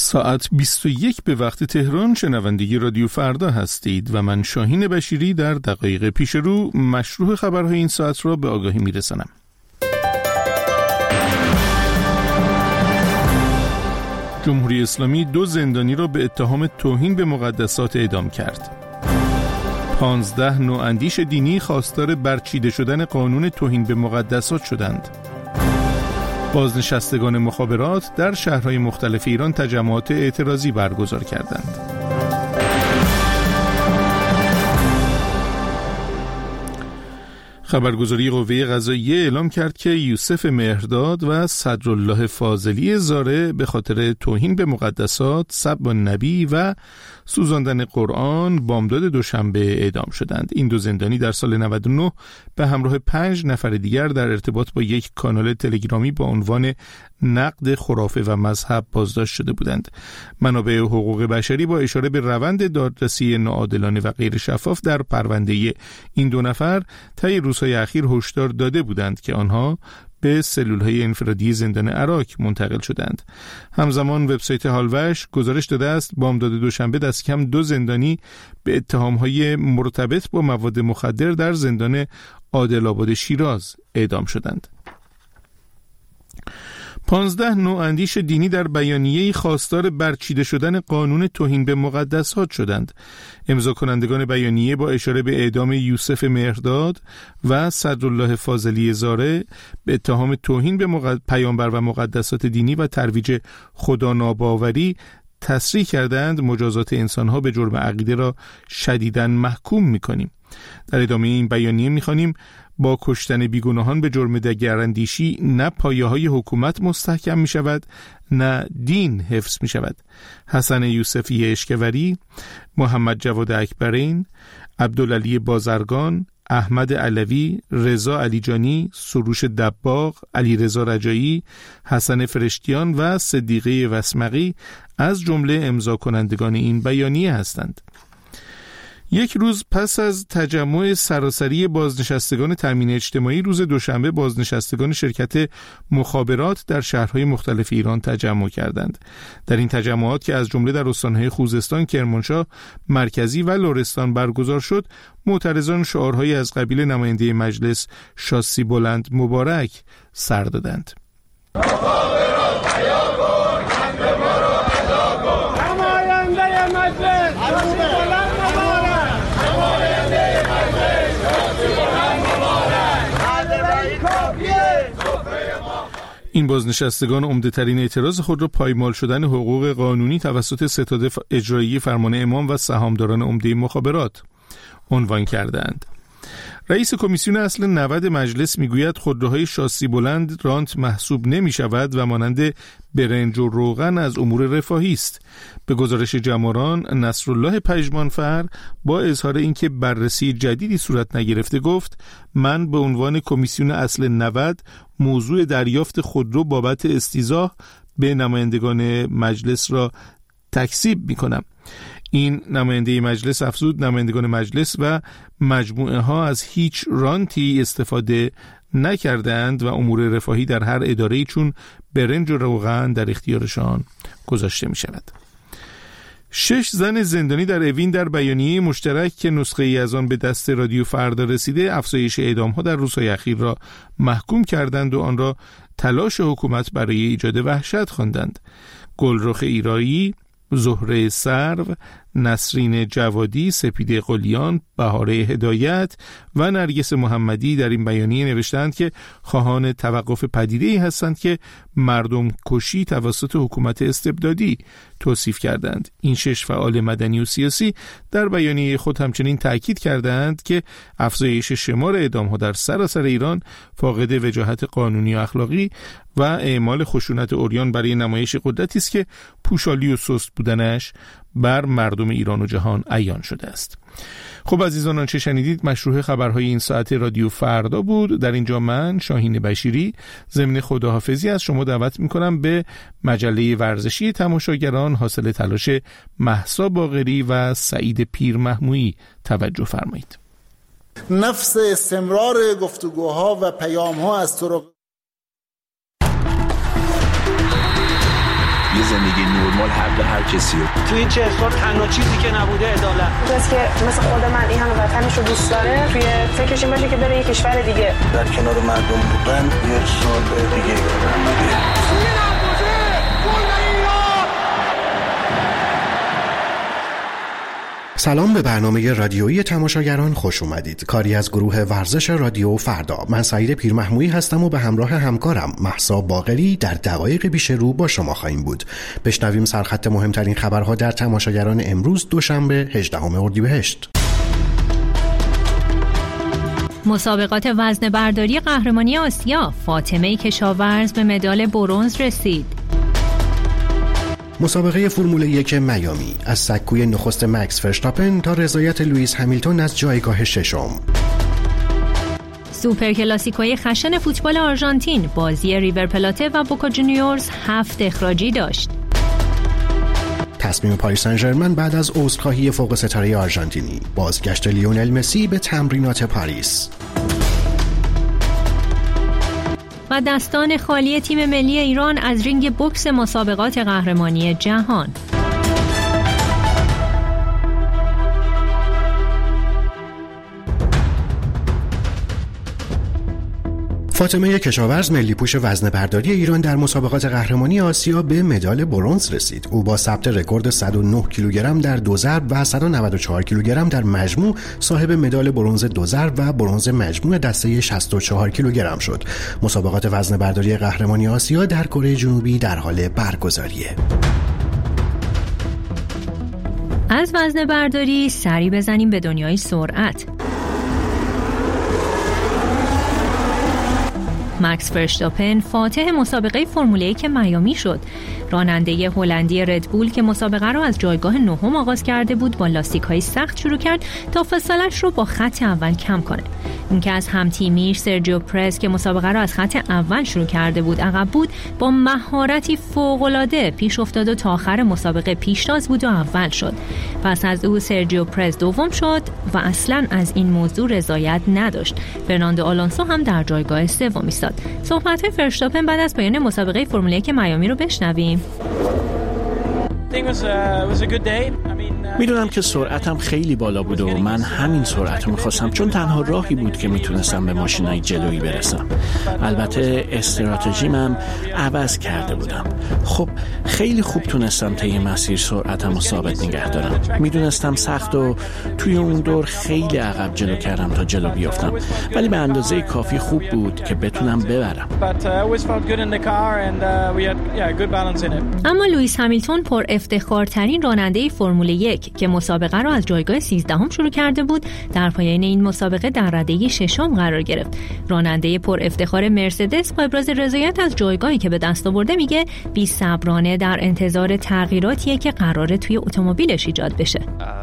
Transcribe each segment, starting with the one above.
ساعت 21 به وقت تهران شنونده رادیو فردا هستید و من شاهین بشیری در دقایق پیش رو مشروع خبرهای این ساعت را به آگاهی میرسانم. جمهوری اسلامی 2 زندانی را به اتهام توهین به مقدسات اعدام کرد. 15 نواندیش دینی خواستار برچیده شدن قانون توهین به مقدسات شدند. بازنشستگان مخابرات در شهرهای مختلف ایران تجمعات اعتراضی برگزار کردند. خبرگزاری قوه قضاییه اعلام کرد که یوسف مهرداد و صدرالله فاضلی زاره به خاطر توهین به مقدسات، سب النبی و سوزاندن قرآن بامداد دوشنبه اعدام شدند. این 2 زندانی در سال 99 به همراه 5 نفر دیگر در ارتباط با یک کانال تلگرامی با عنوان نقد خرافه و مذهب بازداشت شده بودند. منابع حقوق بشری با اشاره به روند دادرسی ناعادلانه و غیر شفاف در پرونده این 2 نفر طی روزهای اخیر هشدار داده بودند که آنها به سلولهای انفرادی زندان عراق منتقل شدند. همزمان وبسایت هالوش گزارش داده است بامداد دوشنبه دست کم 2 زندانی به اتهامهای مرتبط با مواد مخدر در زندان عادل‌آباد شیراز اعدام شدند. 15 نواندیش دینی در بیانیه‌ای خواستار برچیده شدن قانون توهین به مقدسات شدند. امضا کنندگان بیانیه با اشاره به اعدام یوسف مهرداد و صدرالله فاضلی زاره به اتهام توهین به پیامبر و مقدسات دینی و ترویج خدا ناباوری تصریح کردند مجازات انسانها به جرم عقیده را شدیداً محکوم می‌کنیم. در ادامه این بیانیه می‌خوانیم با کشتن بیگناهان به جرم دگراندیشی نه پایه‌های حکومت مستحکم می‌شود نه دین حفظ می‌شود. حسن یوسفی اشکوری، محمد جواد اکبرین، عبدالعلی بازرگان، احمد علوی، رضا علیجانی، سروش دباغ، علی رضا رجایی، حسن فرشتیان و صدیقه وسمقی از جمله امضا کنندگان این بیانیه هستند. یک روز پس از تجمع سراسری بازنشستگان تامین اجتماعی روز دوشنبه بازنشستگان شرکت مخابرات در شهرهای مختلف ایران تجمع کردند. در این تجمعات که از جمله در استانهای خوزستان، کرمانشاه، مرکزی و لرستان برگزار شد، معترضان شعارهایی از قبیل نماینده مجلس شاسی بلند مبارک سر دادند. این بازنشستگان عمده‌ترین اعتراض خود را پایمال شدن حقوق قانونی توسط ستاد اجرایی فرمان امام و سهامداران عمده مخابرات عنوان کردند. رئیس کمیسیون اصل 90 مجلس میگوید خودروهای شاسی بلند رانت محسوب نمی شود و مانند برنج و روغن از امور رفاهی است. به گزارش جماران، نصرالله پژمانفر با اظهار اینکه بررسی جدیدی صورت نگرفته گفت من به عنوان کمیسیون اصل 90 موضوع دریافت خودرو بابت استیضاح به نمایندگان مجلس را تکذیب می کنم. این نماینده مجلس افزود نمایندگان مجلس و مجموعه ها از هیچ رانتی استفاده نکردند و امور رفاهی در هر اداره‌ای چون برنج و روغن در اختیارشان گذاشته می شود. 6 زن زندانی در اوین در بیانیه مشترک که نسخه ای از آن به دست رادیو فردا رسیده افزایش اعدام‌ها در روزهای اخیر را محکوم کردند و آن را تلاش حکومت برای ایجاد وحشت خواندند. گلرخ ایرایی، زهره سرو، نسرین جوادی، سپیده قلیان، بهاره هدایت و نرگس محمدی در این بیانیه نوشتند که خواهان توقف پدیده‌ای هستند که مردم کشی توسط حکومت استبدادی توصیف کردند. این 6 فعال مدنی و سیاسی در بیانیه خود همچنین تاکید کردند که افزایش شمار اعدام‌ها در سراسر ایران فاقد وجاهت قانونی و اخلاقی و اعمال خشونت عریان برای نمایش قدرتی است که پوشالی و سست بودنش بر مردم ایران و جهان عیان شده است. خب عزیزان، آنچه شنیدید مشروع خبرهای این ساعت رادیو فردا بود. در اینجا من شاهین بشیری ضمن خداحافظی از شما دعوت میکنم به مجله ورزشی تماشاگران حاصل تلاش مهسا باقری و سعید پیر محمویی توجه فرمایید. نفس استمرار گفتگوها و پیامها از طرق یه زندگی نرمال حق هر کسی رو. توی این 40 سال تنها چیزی که نبوده عدالت. کسی که مثل خود من این همه وطنش رو دوست داره توی فکرش این باشه که بره یه کشور دیگه در کنار مردم بودن یه سال دیگه سلام به برنامه رادیویی تماشاگران خوش اومدید. کاری از گروه ورزش رادیو فردا. من سعید پیرمحمودی هستم و به همراه همکارم مهسا باقری در دقایق پیش رو با شما خواهیم بود. بشنویم سرخط مهمترین خبرها در تماشاگران امروز دوشنبه 18 اردیبهشت. مسابقات وزنه‌برداری قهرمانی آسیا، فاطمه کشاورز به مدال برنز رسید. مسابقه فرمول 1 میامی، از سکوی نخست مکس فرشتاپن تا رضایت لوئیس همیلتون از جایگاه ششم. سوپر کلاسیکوی خشن فوتبال آرژانتین، بازی ریور پلاته و بوکا جونیورز 7 اخراجی داشت. تصمیم پاریس سن ژرمن بعد از عذرخواهی فوق ستاره آرژانتینی، بازگشت لیونل مسی به تمرینات پاریس. و دستان خالی تیم ملی ایران از رینگ بوکس مسابقات قهرمانی جهان. فاطمه کشاورز ملی‌پوش وزنه‌برداری ایران در مسابقات قهرمانی آسیا به مدال برنز رسید. او با ثبت رکورد 109 کیلوگرم در دو ضرب و 194 کیلوگرم در مجموع صاحب مدال برنز دو ضرب و برنز مجموع دسته 64 کیلوگرم شد. مسابقات وزنه‌برداری قهرمانی آسیا در کره جنوبی در حال برگزاریه. از وزنه‌برداری سری بزنیم به دنیای سرعت. مکس فرشتاپن فاتح مسابقه فرمول 1 میامی شد. راننده هلندی ردبول که مسابقه را از جایگاه نهم آغاز کرده بود با لاستیک‌های سخت شروع کرد تا فاصله‌اش رو با خط اول کم کنه. اون که از هم‌تیمیش سرجیو پرز که مسابقه را از خط اول شروع کرده بود عقب بود، با مهارتی فوق‌العاده پیش افتاد و تا آخر مسابقه پیشتاز بود و اول شد. پس از او سرجیو پرز دوم شد و اصلاً از این موضوع رضایت نداشت. فرناندو آلونسو هم در جایگاه سوم ایستاد. صحبت فرشتاپن بعد از پایان مسابقه فرمول 1 میامی رو بشنویم. میدونم که سرعتم خیلی بالا بود و من همین سرعت رو میخواستم، چون تنها راهی بود که میتونستم به ماشینای جلویی برسم. البته استراتژیمم عوض کرده بودم. خب خیلی خوب تونستم طی مسیر سرعتم رو ثابت نگه دارم. میدونستم سخت و توی اون دور خیلی عقب جلو کردم تا جلو بیافتم، ولی به اندازه کافی خوب بود که بتونم ببرم. اما لوئیس همیلتون پر افتخارترین راننده فرمول 1 که مسابقه را از جایگاه 13 شروع کرده بود، در پایان این مسابقه در رده 6 قرار گرفت. راننده پر افتخار مرسدس با ابراز رضایت از جایگاهی که به دست آورده میگه بی‌صبرانه در انتظار تغییراتیه که قراره توی اتومبیلش ایجاد بشه.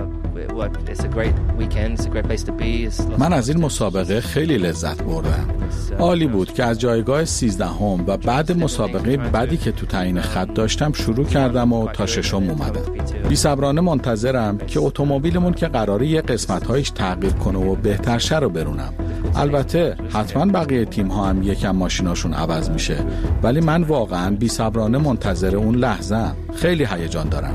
من از این مسابقه خیلی لذت بردم. عالی بود که از جایگاه 13 و بعد مسابقه بعدی که تو تعیین خط داشتم شروع کردم و تا 6 اومدم. بی‌صبرانه منتظرم که اتومبیلمون که قراره یه قسمت‌هایش تغییر کنه و بهتر شه رو برونم. البته حتما بقیه تیم‌ها هم یکم ماشیناشون عوض میشه، ولی من واقعا بی‌صبرانه منتظر اون لحظه‌ام. خیلی هیجان دارم.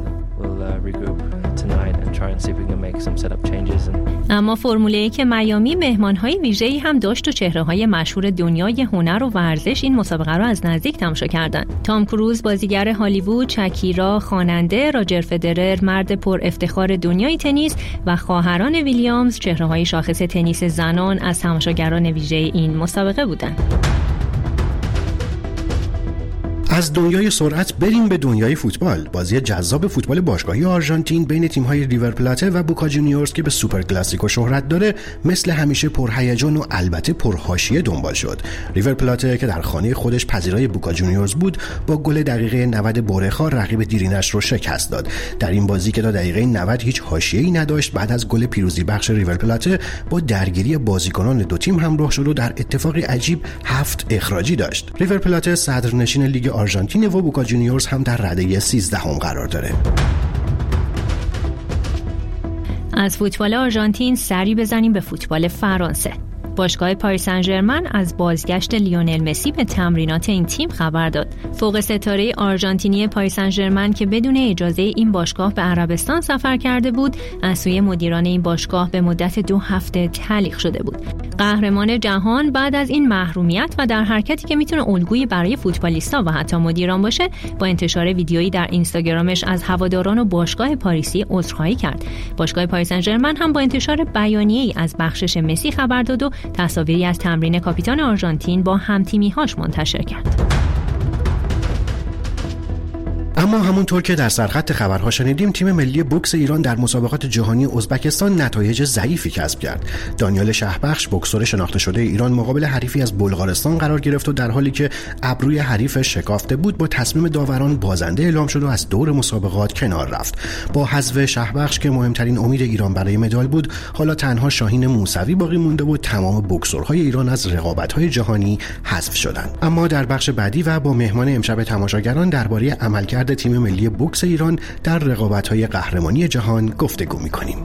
اما فرمول 1 میامی مهمان‌های ویژه‌ای هم داشت و چهره‌های مشهور دنیای هنر و ورزش این مسابقه را از نزدیک تماشا کردند. تام کروز بازیگر هالیوود، شکیرا خواننده، راجر فدرر مرد پر افتخار دنیای تنیس و خواهران ویلیامز چهره‌های شاخص تنیس زنان از تماشاگران ویژه این مسابقه بودند. از دنیای سرعت بریم به دنیای فوتبال. بازی جذاب فوتبال باشگاهی آرژانتین بین تیم‌های ریور پلاته و بوکا جونیورز که به سوپر کلاسیکو شهرت داره، مثل همیشه پرهیجان و البته پرحاشیه دنبال شد. ریور پلاته که در خانه خودش پذیرای بوکا جونیورز بود، با گل دقیقه 90 بورخا رقیب دیرینش رو شکست داد. در این بازی که تا دقیقه 90 هیچ حاشیه‌ای نداشت، بعد از گل پیروزی بخش ریور پلاته با درگیری بازیکنان دو تیم همراه شد و در اتفاقی عجیب 7 اخراجی داشت. ریور پلاته صدرنشین لیگ آرژانتین و بوکا جونیورز هم در رده 13 قرار داره. از فوتبال آرژانتین سری بزنیم به فوتبال فرانسه. باشگاه پاریس سن ژرمن از بازگشت لیونل مسی به تمرینات این تیم خبر داد. فوق ستاره آرژانتینی پاریس سن ژرمن که بدون اجازه این باشگاه به عربستان سفر کرده بود، از سوی مدیران این باشگاه به مدت 2 هفته تعلیق شده بود. قهرمان جهان بعد از این محرومیت و در حرکتی که میتونه الگویی برای فوتبالیستا و حتی مدیران باشه، با انتشار ویدیویی در اینستاگرامش از هواداران و باشگاه پاریسی عذرخواهی کرد. باشگاه پاریس سن ژرمن هم با انتشار بیانیه‌ای از بخشش مسی خبر داد و تصاویری از تمرین کاپیتان آرژانتین با هم‌تیمی‌هاش منتشر کرد. اما همونطور که در سرخط خبرها شنیدیم، تیم ملی بوکس ایران در مسابقات جهانی ازبکستان نتایج ضعیفی کسب کرد. دانیال شهبخش، بوکسور شناخته شده ایران، مقابل حریفی از بلغارستان قرار گرفت و در حالی که ابروی حریفش شکافته بود، با تصمیم داوران بازنده اعلام شد و از دور مسابقات کنار رفت. با حذف شهبخش که مهمترین امید ایران برای مدال بود، حالا تنها شاهین موسوی باقی مونده و تمام بوکسورهای ایران از رقابت‌های جهانی حذف شدند. اما در بخش بعدی و با مهمان امشب تماشاگران درباره عملکرد تیم ملی بوکس ایران در رقابت‌های قهرمانی جهان گفتگو می‌کنیم.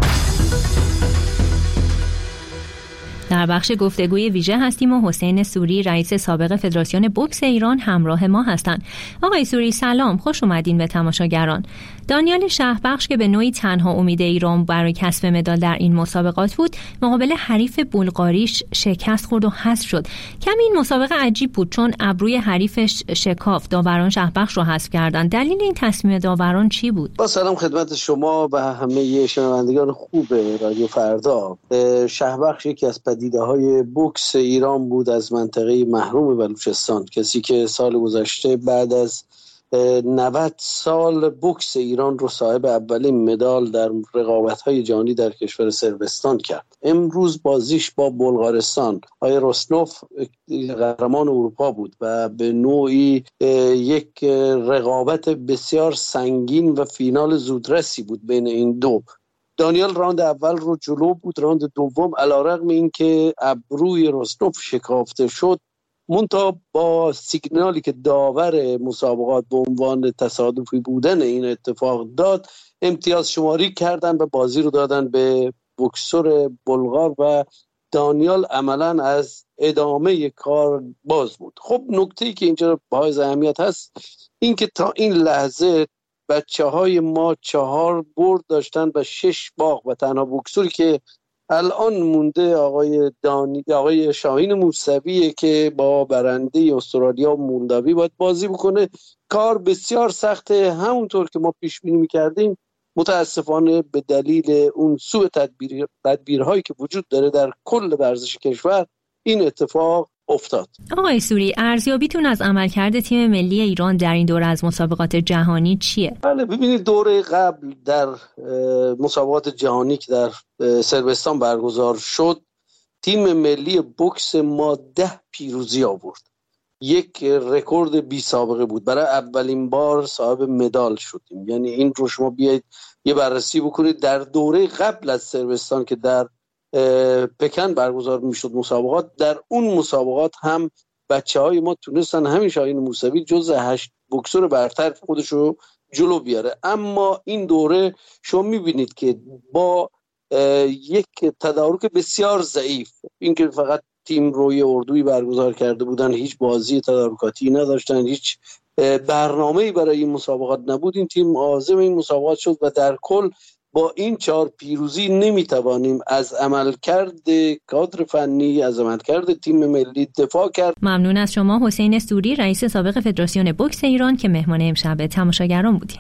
در بخش گفتگوی ویژه هستیم و حسین سوری، رئیس سابق فدراسیون بوکس ایران، همراه ما هستند. آقای سوری سلام، خوش اومدین به تماشاگران. دانیال شهبخش که به نوعی تنها امید ایران برای کسب مدال در این مسابقات بود، مقابل حریف بلغاریش شکست خورد و حذف شد. کمی این مسابقه عجیب بود چون ابروی حریفش شکافت، داوران شهبخش رو حذف کردن. دلیل این تصمیم داوران چی بود؟ با سلام خدمت شما و همه شنوندگان خوب رادیو فردا. شهبخش یکی از پدیده‌های بوکس ایران بود از منطقه محروم بلوچستان، کسی که سال گذشته بعد از 90 سال بوکس ایران رو صاحب اولین مدال در رقابت‌های جهانی در کشور صربستان کرد. امروز بازیش با بلغارستان، آقای رسنوف قهرمان اروپا بود و به نوعی یک رقابت بسیار سنگین و فینال زودرسی بود بین این دو. دانیال راند اول رو جلو بود، راند دوم علیرغم اینکه ابروی رسنوف شکافته شد، منتها با سیگنالی که داور مسابقات به عنوان تصادفی بودن این اتفاق داد، امتیاز شماری کردن و بازی رو دادن به بوکسور بلغار و دانیال عملاً از ادامه کار باز بود. خب نکته‌ای که اینجا باعث اهمیت هست این که تا این لحظه بچه‌های ما 4 برد داشتن و 6 باخت و تنها بوکسوری که الان مونده آقای شاهین موسویه که با برنده استرالیا و مولداوی باید بازی بکنه. کار بسیار سخته، همونطور که ما پیش بینی می‌کردیم. متاسفانه به دلیل اون سوء تدبیرهایی که وجود داره در کل ورزش کشور این اتفاق افتاد. آقای سوری، ارزیابیتون از عملکرد تیم ملی ایران در این دوره از مسابقات جهانی چیه؟ بله، ببینید دوره قبل در مسابقات جهانی که در صربستان برگزار شد، تیم ملی بوکس ما 10 پیروزی آورد. یک رکورد بی سابقه بود. برای اولین بار صاحب مدال شدیم. یعنی این رو شما بیایید یه بررسی بکنید. در دوره قبل از صربستان که در پکن برگزار میشد مسابقات، در اون مسابقات هم بچه‌های ما تونستن همین شاهین موسوی جز 8 بوکسور برتر خودش رو جلو بیاره. اما این دوره شما میبینید که با یک تدارک بسیار ضعیف، اینکه فقط تیم روی اردویی برگزار کرده بودن، هیچ بازی تدارکاتی نداشتن، هیچ برنامه‌ای برای این مسابقات نبود، این تیم عازم این مسابقات شد و در کل با این 4 پیروزی نمیتوانیم از عملکرد کادر فنی، از عملکرد تیم ملی دفاع کرد. ممنون از شما حسین سوری، رئیس سابق فدراسیون بوکس ایران که مهمان امشب تماشاگران بودیم.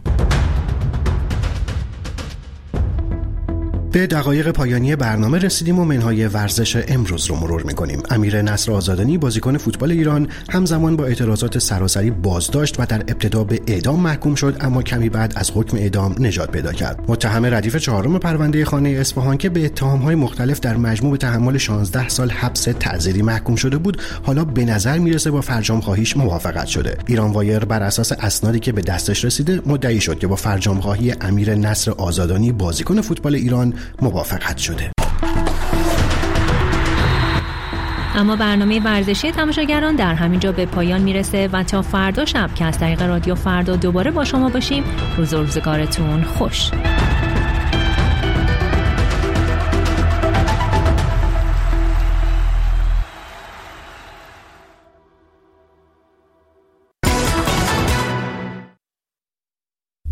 به دقایق پایانی برنامه رسیدیم و منهای ورزش امروز رو مرور می‌کنیم. امیر نصر آزادانی، بازیکن فوتبال ایران، همزمان با اعتراضات سراسری بازداشت و در ابتدا به اعدام محکوم شد، اما کمی بعد از حکم اعدام نجات پیدا کرد. متهم ردیف 4 پرونده خانه اصفهان که به اتهام‌های مختلف در مجموع به تحمل 16 سال حبس تعزیری محکوم شده بود، حالا به نظر میرسه با فرجام‌خواهیش موافقت شده. ایران وایر بر اساس اسنادی که به دستش رسیده مدعی شد که با فرجام‌خواهی امیر نصر آزادانی، بازیکن فوتبال ایران، موافقت شده. اما برنامه ورزشی تماشاگران در همینجا به پایان میرسه و تا فردا شب که از طریق رادیو فردا دوباره با شما باشیم، روز و روزگارتون خوش.